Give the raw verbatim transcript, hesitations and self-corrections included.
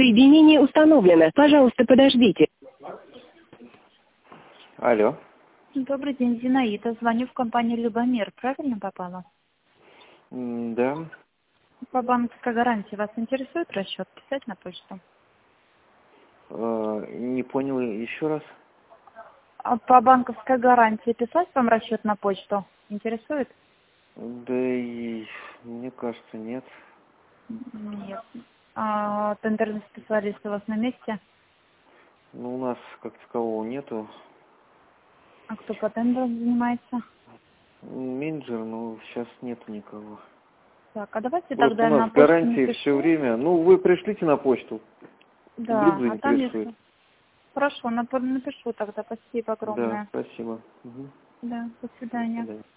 Соединение установлено. Пожалуйста, подождите. Алло. Добрый день, Зинаида. Звоню в компанию «Любомир». Правильно попала? М, Да. По банковской гарантии вас интересует расчет? Писать на почту? Э, Не понял еще раз. А по банковской гарантии писать вам расчет на почту? Интересует? Да и мне кажется, нет. Нет. А тендерный специалист у вас на месте? Ну, у нас как такового нету. А кто по тендеру занимается? Менеджер, ну, сейчас нету никого. Так, а давайте Просто тогда у на нас почту гарантии все напишу. время. Ну, вы пришлите на почту. Вдруг Да, а там заинтересует. если... Хорошо, нап- напишу тогда. Спасибо Да, огромное. спасибо. Мгм. Да, до До свидания. свидания.